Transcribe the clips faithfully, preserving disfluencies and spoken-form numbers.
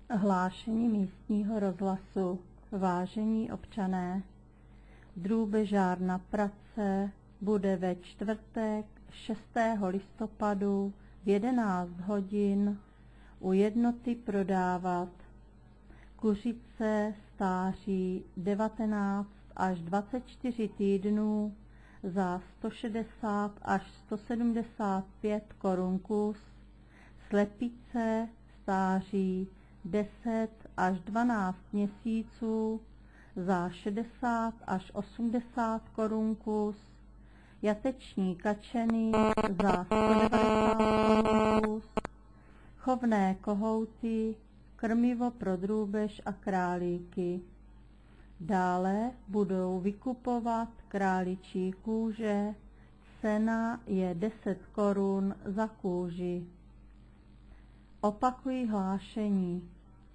Hlášení místního rozhlasu. Vážení občané, drůbežárna Pratce bude ve čtvrtek šestého listopadu v jedenáct hodin u jednoty prodávat kuřice stáří devatenáct až dvacet čtyři týdnů za sto šedesát až sto sedmdesát pět korun kus, slepice stáří deset až dvanáct měsíců za šedesát až osmdesát korun kus, jateční kačeny za sto devadesát korun kus, chovné kohouty, krmivo pro drůbež a králíky. Dále budou vykupovat králičí kůže, cena je deset korun za kůži. Opakuji hlášení.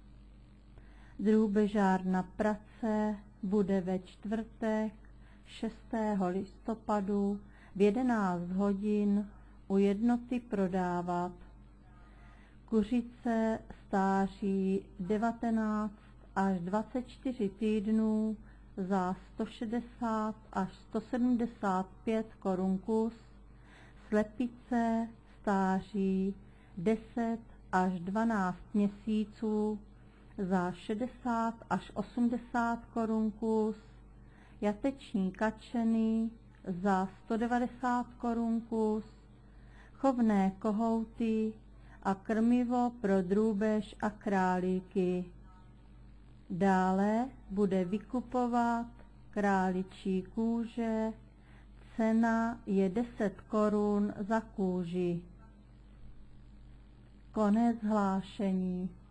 Drůbežárna Pratce bude ve čtvrtek šestého listopadu v jedenáct hodin u jednoty prodávat kuřice stáří devatenáct až dvacet čtyři týdnů za sto šedesát až sto sedmdesát pět korun kus, slepice stáří deset až dvanáct měsíců za šedesát až osmdesát korun kus, jateční kačeny za sto devadesát korun kus, chovné kohouty a krmivo pro drůbež a králíky. Dále bude vykupovat králičí kůže, cena je deset korun za kůži. Konec hlášení.